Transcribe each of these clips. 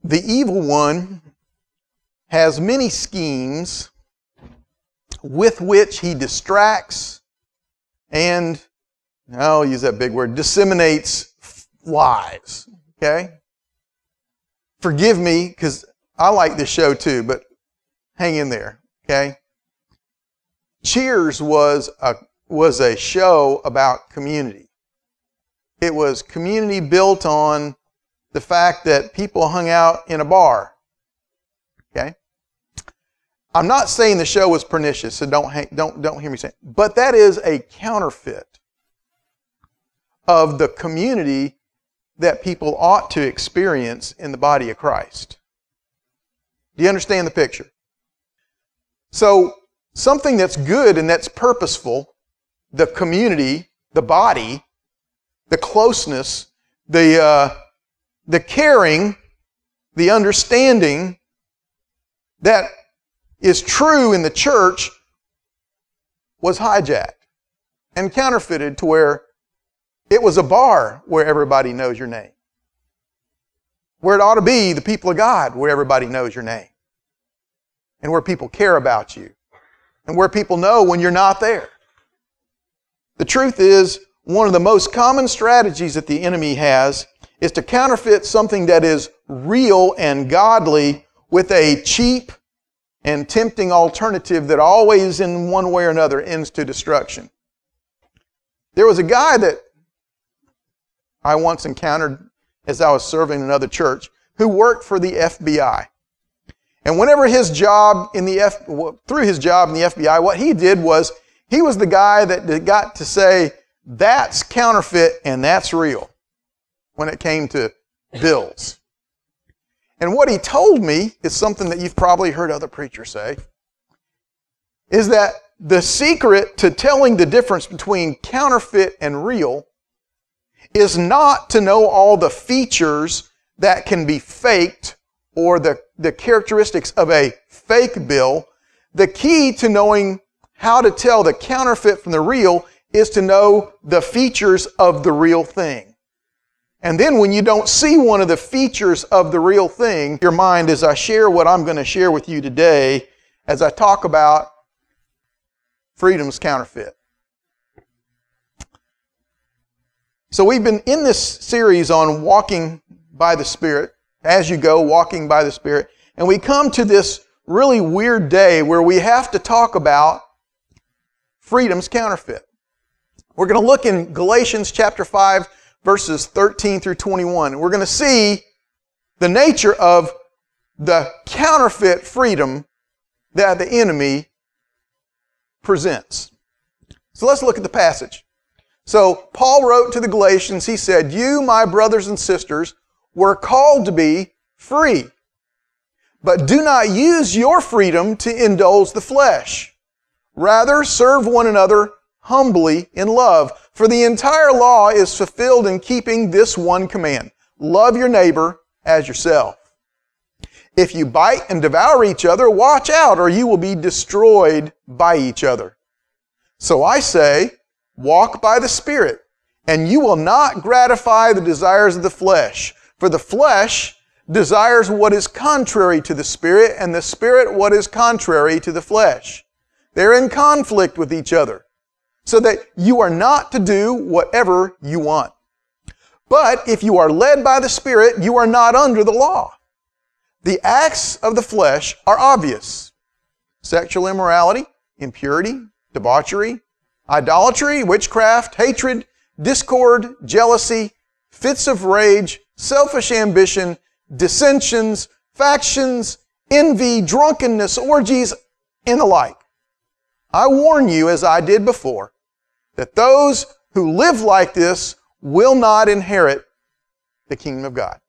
The evil one has many schemes with which he distracts and, I'll use that big word, disseminates lies. Okay? Forgive me, because I like this show too, but hang in there. Okay? Cheers was a show about community. It was community built on the fact that people hung out in a bar. Okay? I'm not saying the show was pernicious, so don't hear me say it. But that is a counterfeit of the community that people ought to experience in the body of Christ. Do you understand the picture? So, something that's good and that's purposeful, the community, the body, the closeness, the caring, the understanding that is true in the church was hijacked and counterfeited to where it was a bar where everybody knows your name. Where it ought to be the people of God where everybody knows your name. And where people care about you. And where people know when you're not there. The truth is, one of the most common strategies that the enemy has is to counterfeit something that is real and godly with a cheap and tempting alternative that always in one way or another ends to destruction. There was a guy that I once encountered as I was serving in another church who worked for the FBI. And whenever through his job in the FBI, what he did was he was the guy that got to say, that's counterfeit and that's real when it came to bills. And what he told me is something that you've probably heard other preachers say, is that the secret to telling the difference between counterfeit and real is not to know all the features that can be faked or the characteristics of a fake bill. The key to knowing how to tell the counterfeit from the real is to know the features of the real thing. And then when you don't see one of the features of the real thing, your mind, as I share what I'm going to share with you today, as I talk about freedom's counterfeit. So we've been in this series on walking by the Spirit, as you go, walking by the Spirit, and we come to this really weird day where we have to talk about freedom's counterfeit. We're going to look in Galatians chapter 5, verses 13 through 21. We're going to see the nature of the counterfeit freedom that the enemy presents. So let's look at the passage. So Paul wrote to the Galatians, he said, "You, my brothers and sisters, were called to be free. But do not use your freedom to indulge the flesh. Rather, serve one another humbly in love. For the entire law is fulfilled in keeping this one command: love your neighbor as yourself. If you bite and devour each other, watch out, or you will be destroyed by each other. So I say, walk by the Spirit, and you will not gratify the desires of the flesh. For the flesh desires what is contrary to the Spirit, and the Spirit what is contrary to the flesh. They're in conflict with each other, so that you are not to do whatever you want. But if you are led by the Spirit, you are not under the law. The acts of the flesh are obvious: sexual immorality, impurity, debauchery, idolatry, witchcraft, hatred, discord, jealousy, fits of rage, selfish ambition, dissensions, factions, envy, drunkenness, orgies, and the like. I warn you, as I did before, that those who live like this will not inherit the kingdom of God."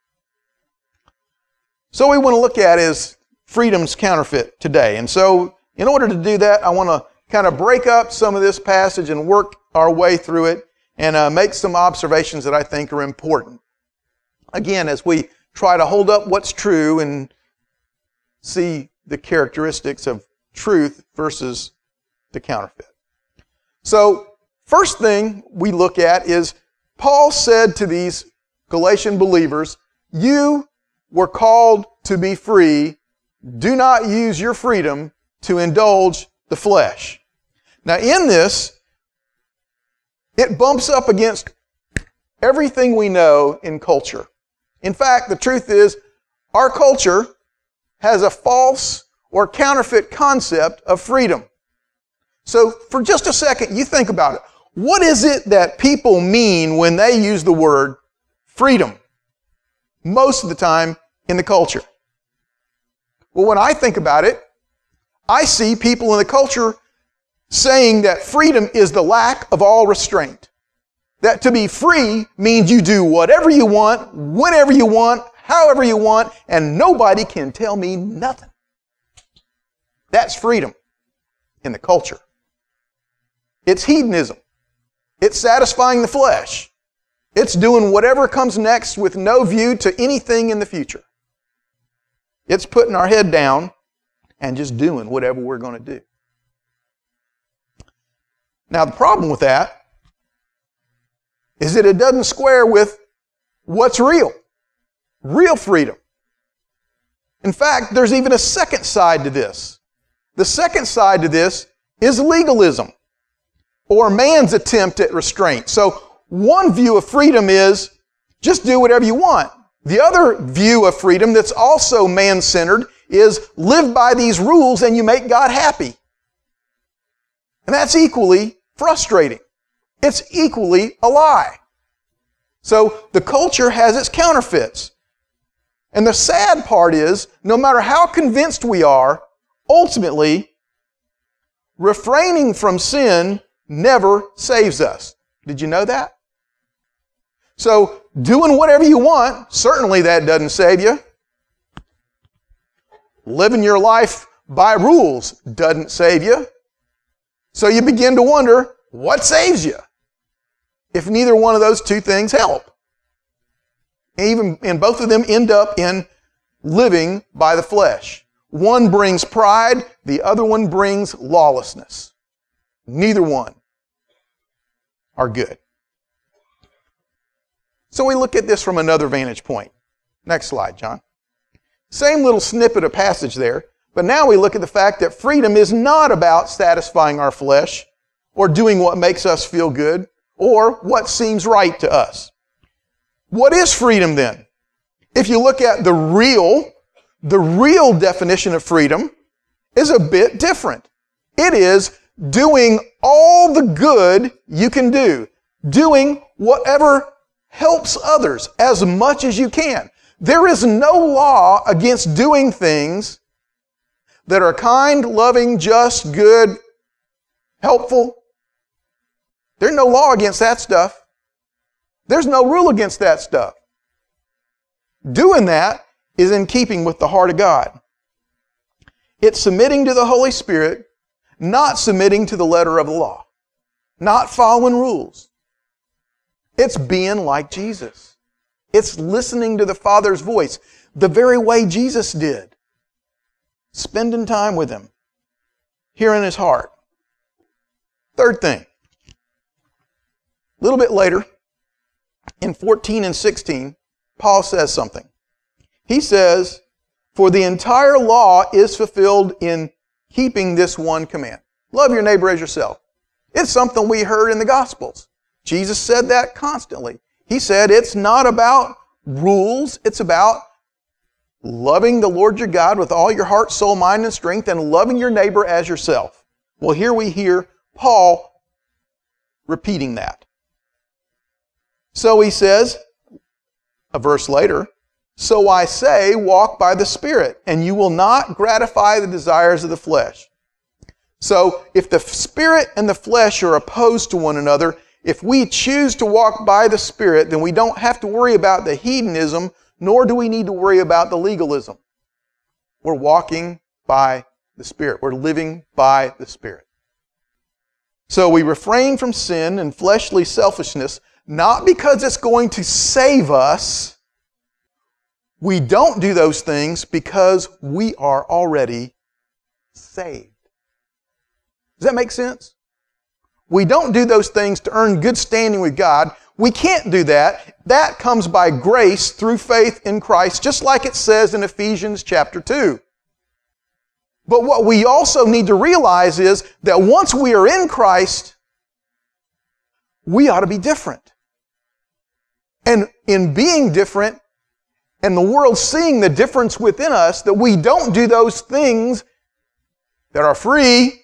So what we want to look at is freedom's counterfeit today. And so in order to do that, I want to kind of break up some of this passage and work our way through it and make some observations that I think are important. Again, as we try to hold up what's true and see the characteristics of truth versus the counterfeit. So, first thing we look at is Paul said to these Galatian believers, "You were called to be free, do not use your freedom to indulge the flesh. Now in this, it bumps up against everything we know in culture. In fact, the truth is, our culture has a false or counterfeit concept of freedom. So for just a second, you think about it. What is it that people mean when they use the word freedom? Most of the time in the culture. Well, when I think about it, I see people in the culture saying that freedom is the lack of all restraint. That to be free means you do whatever you want, whenever you want, however you want, and nobody can tell me nothing. That's freedom in the culture. It's hedonism. It's satisfying the flesh. It's doing whatever comes next with no view to anything in the future. It's putting our head down and just doing whatever we're going to do. Now, the problem with that is that it doesn't square with what's real freedom. In fact, there's even a second side to this. The second side to this is legalism, or man's attempt at restraint. So one view of freedom is just do whatever you want. The other view of freedom that's also man-centered is live by these rules and you make God happy. And that's equally frustrating. It's equally a lie. So the culture has its counterfeits. And the sad part is, no matter how convinced we are, ultimately, refraining from sin never saves us. Did you know that? So, doing whatever you want, certainly that doesn't save you. Living your life by rules doesn't save you. So you begin to wonder, what saves you? If neither one of those two things help. And both of them end up in living by the flesh. One brings pride, the other one brings lawlessness. Neither one are good. So we look at this from another vantage point. Next slide, John. Same little snippet of passage there, but now we look at the fact that freedom is not about satisfying our flesh or doing what makes us feel good or what seems right to us. What is freedom then? If you look at the real definition of freedom is a bit different. It is doing all the good you can do, doing whatever helps others as much as you can. There is no law against doing things that are kind, loving, just, good, helpful. There's no law against that stuff. There's no rule against that stuff. Doing that is in keeping with the heart of God. It's submitting to the Holy Spirit, not submitting to the letter of the law, not following rules. It's being like Jesus. It's listening to the Father's voice the very way Jesus did. Spending time with Him, hearing His heart. Third thing, a little bit later, in 14 and 16, Paul says something. He says, "For the entire law is fulfilled in keeping this one command." Love your neighbor as yourself. It's something we heard in the Gospels. Jesus said that constantly. He said it's not about rules. It's about loving the Lord your God with all your heart, soul, mind, and strength, and loving your neighbor as yourself. Well, here we hear Paul repeating that. So he says, a verse later, "So I say, walk by the Spirit, and you will not gratify the desires of the flesh." So if the Spirit and the flesh are opposed to one another, if we choose to walk by the Spirit, then we don't have to worry about the hedonism, nor do we need to worry about the legalism. We're walking by the Spirit. We're living by the Spirit. So we refrain from sin and fleshly selfishness, not because it's going to save us. We don't do those things because we are already saved. Does that make sense? We don't do those things to earn good standing with God. We can't do that. That comes by grace through faith in Christ, just like it says in Ephesians chapter 2. But what we also need to realize is that once we are in Christ, we ought to be different. And in being different, and the world seeing the difference within us, that we don't do those things that are free,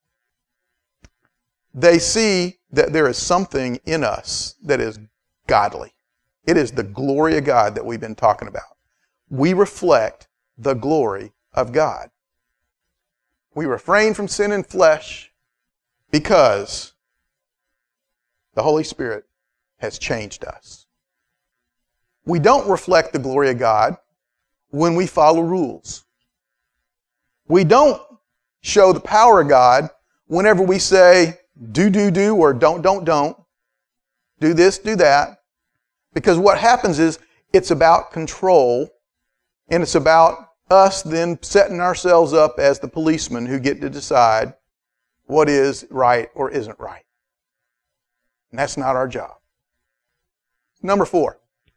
they see that there is something in us that is godly. It is the glory of God that we've been talking about. We reflect the glory of God. We refrain from sin and flesh because the Holy Spirit has changed us. We don't reflect the glory of God when we follow rules. We don't show the power of God whenever we say, do, or don't. Do this, do that. Because what happens is, it's about control, and it's about us then setting ourselves up as the policemen who get to decide what is right or isn't right. And that's not our job. Number 4.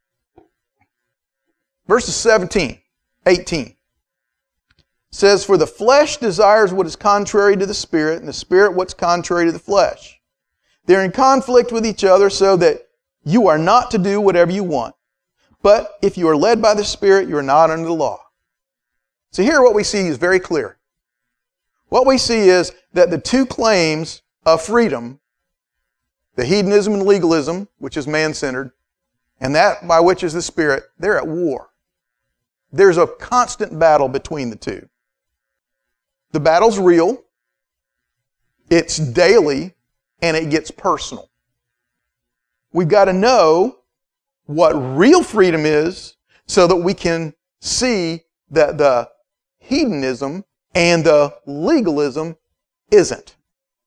Verses 18 says, "For the flesh desires what is contrary to the Spirit, and the Spirit what's contrary to the flesh. They're in conflict with each other, so that you are not to do whatever you want. But if you are led by the Spirit, you are not under the law." So here what we see is very clear. What we see is that the two claims of freedom, the hedonism and legalism, which is man-centered, and that by which is the Spirit, they're at war. There's a constant battle between the two. The battle's real, it's daily, and it gets personal. We've got to know what real freedom is so that we can see that the hedonism and the legalism isn't.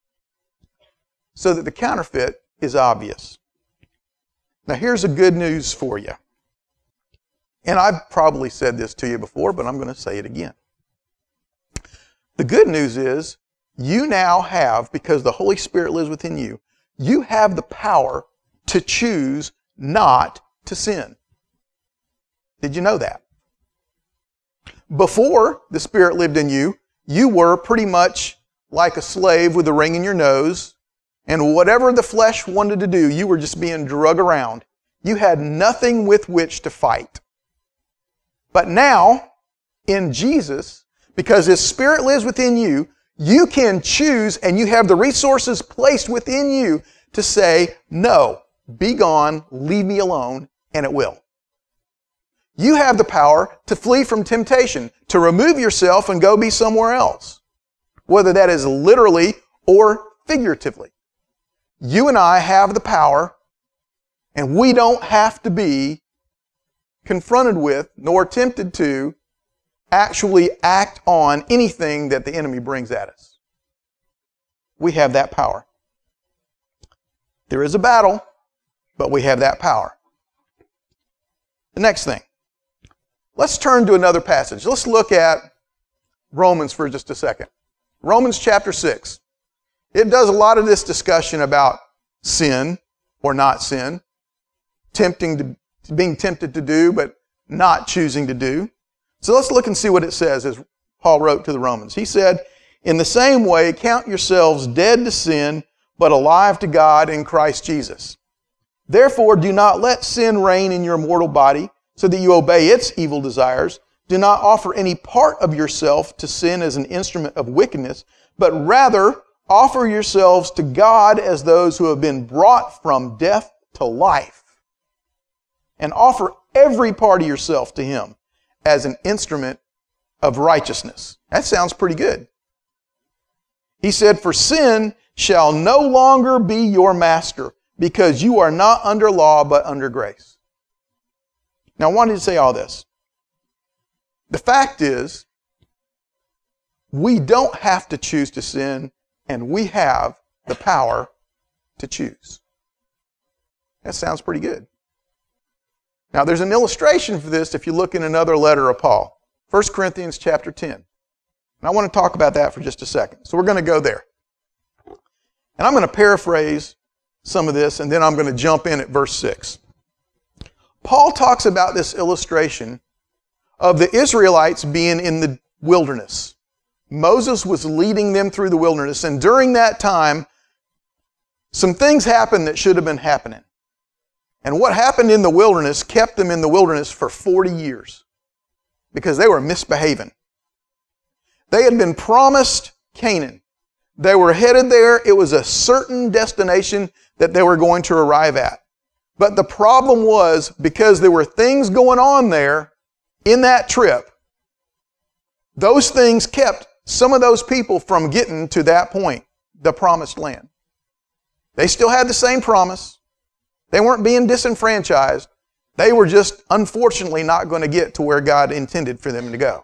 So that the counterfeit is obvious. Now here's the good news for you. And I've probably said this to you before, but I'm going to say it again. The good news is you now have, because the Holy Spirit lives within you, you have the power to choose not to sin. Did you know that? Before the Spirit lived in you, you were pretty much like a slave with a ring in your nose, and whatever the flesh wanted to do, you were just being drug around. You had nothing with which to fight. But now, in Jesus, because His Spirit lives within you, you can choose, and you have the resources placed within you to say, no, be gone, leave me alone, and it will. You have the power to flee from temptation, to remove yourself and go be somewhere else, whether that is literally or figuratively. You and I have the power, and we don't have to be confronted with, nor tempted to, actually act on anything that the enemy brings at us. We have that power. There is a battle, but we have that power. The next thing. Let's turn to another passage. Let's look at Romans for just a second. Romans chapter 6. It does a lot of this discussion about sin or not sin, being tempted to do, but not choosing to do. So let's look and see what it says as Paul wrote to the Romans. He said, "In the same way, count yourselves dead to sin, but alive to God in Christ Jesus. Therefore, do not let sin reign in your mortal body, so that you obey its evil desires. Do not offer any part of yourself to sin as an instrument of wickedness, but rather offer yourselves to God as those who have been brought from death to life. And offer every part of yourself to Him as an instrument of righteousness." That sounds pretty good. He said, "For sin shall no longer be your master, because you are not under law, but under grace." Now, I wanted to say all this. The fact is, we don't have to choose to sin, and we have the power to choose. That sounds pretty good. Now, there's an illustration for this if you look in another letter of Paul, 1 Corinthians chapter 10. And I want to talk about that for just a second. So we're going to go there. And I'm going to paraphrase some of this, and then I'm going to jump in at verse 6. Paul talks about this illustration of the Israelites being in the wilderness. Moses was leading them through the wilderness, and during that time, some things happened that should have been happening. And what happened in the wilderness kept them in the wilderness for 40 years because they were misbehaving. They had been promised Canaan. They were headed there. It was a certain destination that they were going to arrive at. But the problem was, because there were things going on there in that trip, those things kept some of those people from getting to that point, the promised land. They still had the same promise. They weren't being disenfranchised. They were just, unfortunately, not going to get to where God intended for them to go.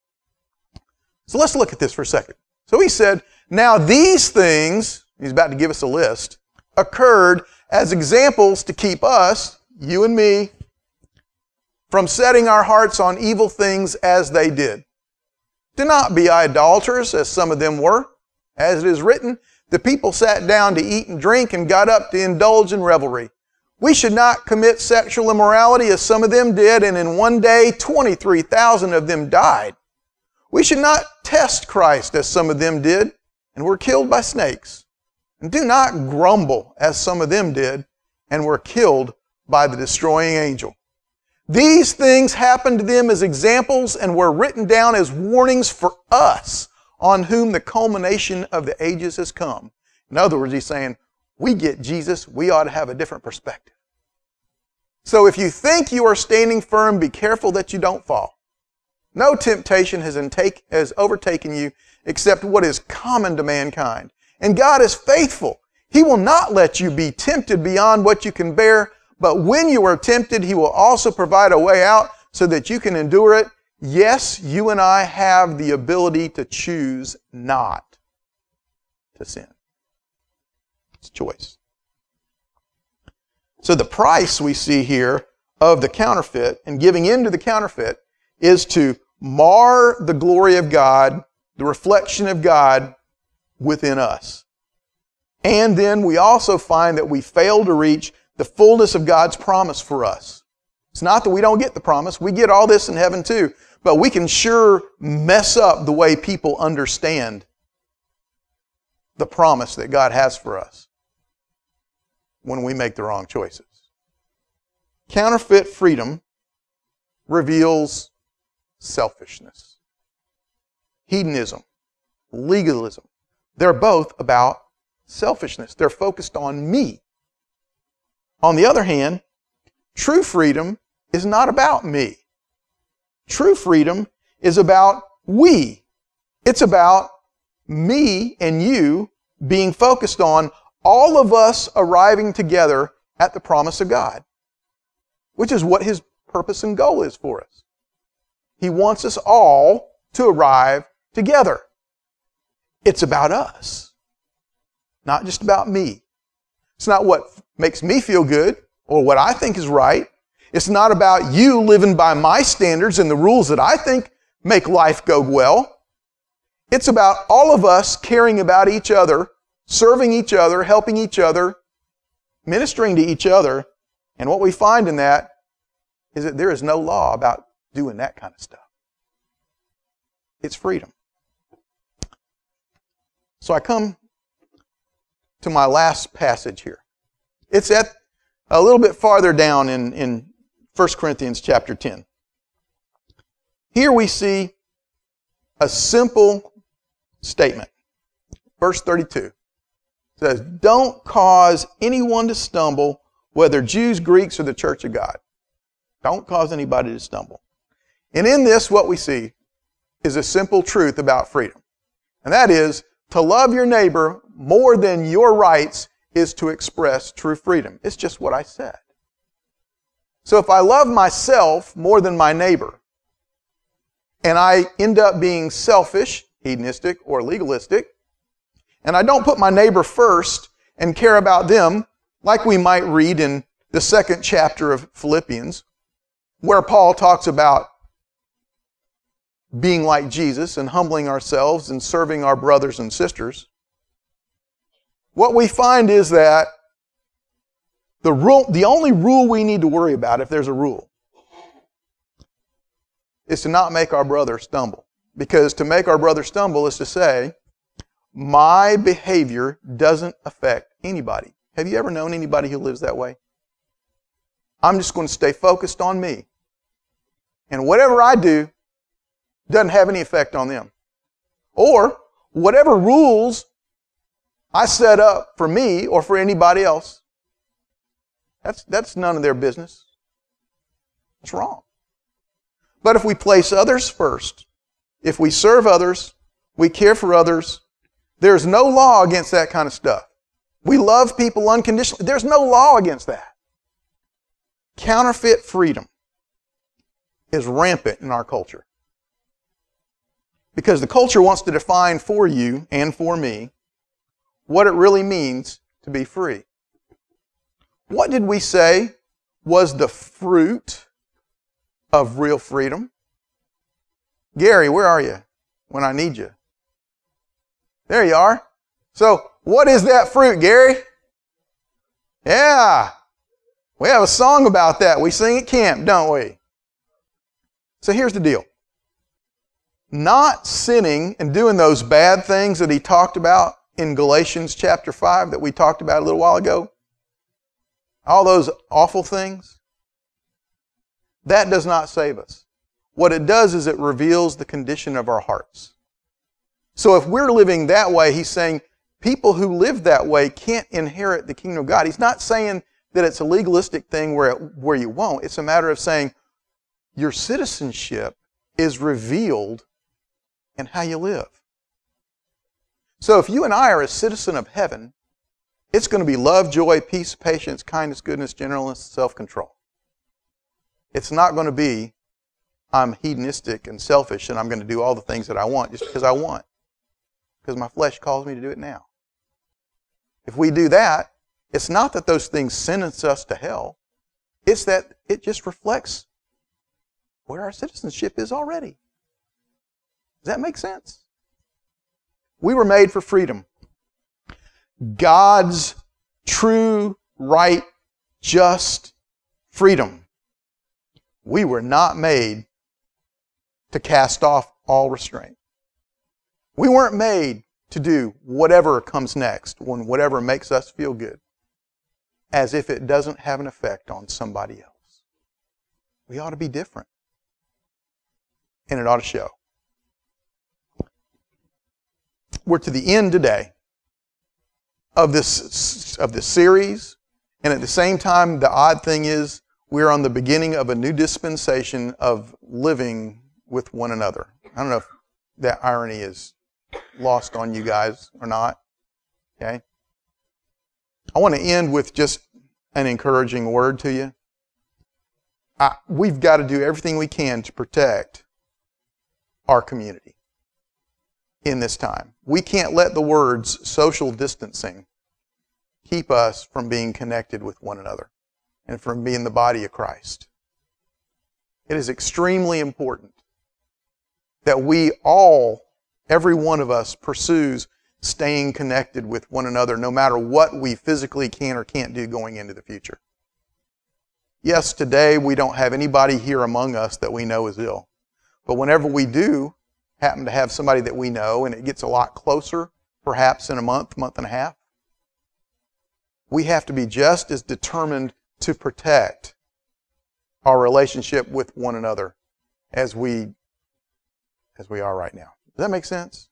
So let's look at this for a second. So he said, now these things, he's about to give us a list, occurred as examples to keep us, you and me, from setting our hearts on evil things as they did. Do not be idolaters, as some of them were. As it is written, the people sat down to eat and drink and got up to indulge in revelry. We should not commit sexual immorality as some of them did, and in one day 23,000 of them died. We should not test Christ as some of them did, and were killed by snakes. And do not grumble as some of them did, and were killed by the destroying angel. These things happened to them as examples and were written down as warnings for us, on whom the culmination of the ages has come. In other words, he's saying, we get Jesus, we ought to have a different perspective. So if you think you are standing firm, be careful that you don't fall. No temptation has overtaken you except what is common to mankind. And God is faithful. He will not let you be tempted beyond what you can bear, but when you are tempted, He will also provide a way out so that you can endure it. Yes, you and I have the ability to choose not to sin. It's a choice. So the price we see here of the counterfeit and giving in to the counterfeit is to mar the glory of God, the reflection of God within us. And then we also find that we fail to reach the fullness of God's promise for us. It's not that we don't get the promise. We get all this in heaven too. But we can sure mess up the way people understand the promise that God has for us when we make the wrong choices. Counterfeit freedom reveals selfishness, hedonism, legalism. They're both about selfishness. They're focused on me. On the other hand, true freedom is not about me. True freedom is about we. It's about me and you being focused on all of us arriving together at the promise of God, which is what His purpose and goal is for us. He wants us all to arrive together. It's about us, not just about me. It's not what makes me feel good or what I think is right. It's not about you living by my standards and the rules that I think make life go well. It's about all of us caring about each other, serving each other, helping each other, ministering to each other. And what we find in that is that there is no law about doing that kind of stuff. It's freedom. So I come to my last passage here. It's at a little bit farther down in 1 Corinthians chapter 10. Here we see a simple statement. Verse 32 says, don't cause anyone to stumble, whether Jews, Greeks, or the church of God. Don't cause anybody to stumble. And in this, what we see is a simple truth about freedom. And that is, to love your neighbor more than your rights is to express true freedom. It's just what I said. So if I love myself more than my neighbor, and I end up being selfish, hedonistic, or legalistic, and I don't put my neighbor first and care about them, like we might read in the 2nd chapter of Philippians, where Paul talks about being like Jesus and humbling ourselves and serving our brothers and sisters, what we find is that The only rule we need to worry about, if there's a rule, is to not make our brother stumble. Because to make our brother stumble is to say, my behavior doesn't affect anybody. Have you ever known anybody who lives that way? I'm just going to stay focused on me. And whatever I do doesn't have any effect on them. Or whatever rules I set up for me or for anybody else, that's none of their business. That's wrong. But if we place others first, if we serve others, we care for others, there's no law against that kind of stuff. We love people unconditionally. There's no law against that. Counterfeit freedom is rampant in our culture. Because the culture wants to define for you and for me what it really means to be free. What did we say was the fruit of real freedom? Gary, where are you when I need you? There you are. So, what is that fruit, Gary? Yeah. We have a song about that. We sing at camp, don't we? So here's the deal. Not sinning and doing those bad things that he talked about in Galatians chapter 5 that we talked about a little while ago, all those awful things, that does not save us. What it does is it reveals the condition of our hearts. So if we're living that way, he's saying people who live that way can't inherit the kingdom of God. He's not saying that it's a legalistic thing where you won't. It's a matter of saying your citizenship is revealed in how you live. So if you and I are a citizen of heaven, it's going to be love, joy, peace, patience, kindness, goodness, gentleness, self-control. It's not going to be I'm hedonistic and selfish and I'm going to do all the things that I want just because I want. Because my flesh calls me to do it now. If we do that, it's not that those things sentence us to hell. It's that it just reflects where our citizenship is already. Does that make sense? We were made for freedom. God's true, right, just freedom. We were not made to cast off all restraint. We weren't made to do whatever comes next, when whatever makes us feel good, as if it doesn't have an effect on somebody else. We ought to be different. And it ought to show. We're to the end today of this series, and at the same time, the odd thing is we're on the beginning of a new dispensation of living with one another. I don't know if that irony is lost on you guys or not. Okay? I want to end with just an encouraging word to you. We've got to do everything we can to protect our community in this time. We can't let the words social distancing keep us from being connected with one another and from being the body of Christ. It is extremely important that we all, every one of us, pursues staying connected with one another no matter what we physically can or can't do going into the future. Yes, today we don't have anybody here among us that we know is ill. But whenever we do happen to have somebody that we know and it gets a lot closer, perhaps in a month and a half, we have to be just as determined to protect our relationship with one another as we are right now. Does that make sense?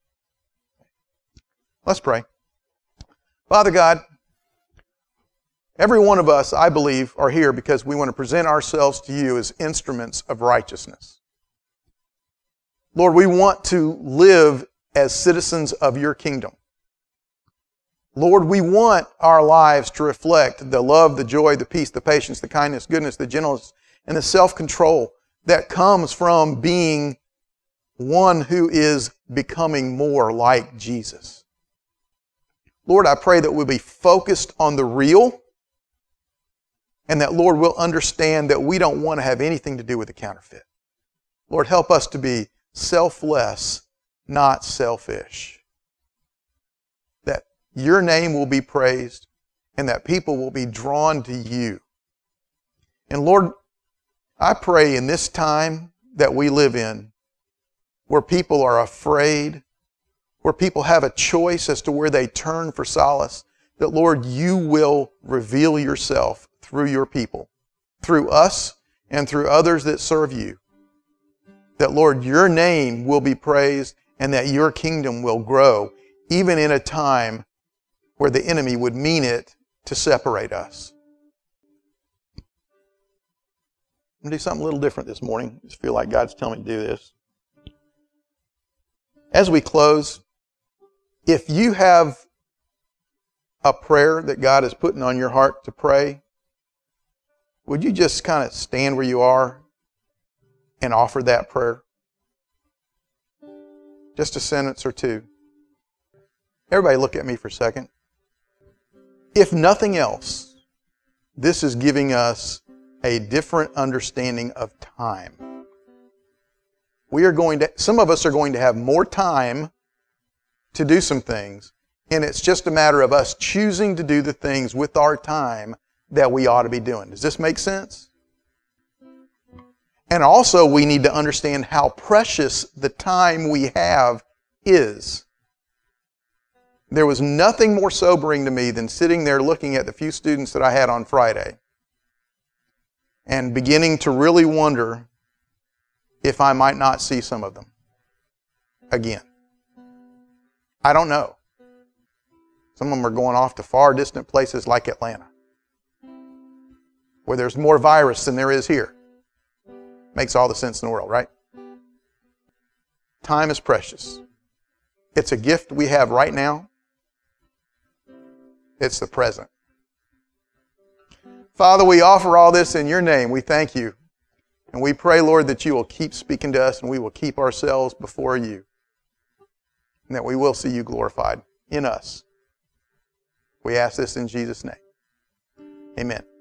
Let's pray. Father God, every one of us, I believe, are here because we want to present ourselves to you as instruments of righteousness. Lord, we want to live as citizens of your kingdom. Lord, we want our lives to reflect the love, the joy, the peace, the patience, the kindness, goodness, the gentleness, and the self-control that comes from being one who is becoming more like Jesus. Lord, I pray that we'll be focused on the real and that, Lord, we'll understand that we don't want to have anything to do with the counterfeit. Lord, help us to be selfless, not selfish. That your name will be praised and that people will be drawn to you. And Lord, I pray in this time that we live in, where people are afraid, where people have a choice as to where they turn for solace, that Lord, you will reveal yourself through your people, through us and through others that serve you. That Lord, your name will be praised and that your kingdom will grow, even in a time where the enemy would mean it to separate us. I'm going to do something a little different this morning. I just feel like God's telling me to do this. As we close, if you have a prayer that God is putting on your heart to pray, would you just kind of stand where you are and offer that prayer? Just a sentence or two. Everybody look at me for a second. If nothing else, this is giving us a different understanding of time. Some of us are going to have more time to do some things, and it's just a matter of us choosing to do the things with our time that we ought to be doing. Does this make sense? And also, we need to understand how precious the time we have is. There was nothing more sobering to me than sitting there looking at the few students that I had on Friday and beginning to really wonder if I might not see some of them again. I don't know. Some of them are going off to far distant places like Atlanta, where there's more virus than there is here. Makes all the sense in the world, right? Time is precious. It's a gift we have right now. It's the present. Father, we offer all this in your name. We thank you. And we pray, Lord, that you will keep speaking to us and we will keep ourselves before you. And that we will see you glorified in us. We ask this in Jesus' name. Amen.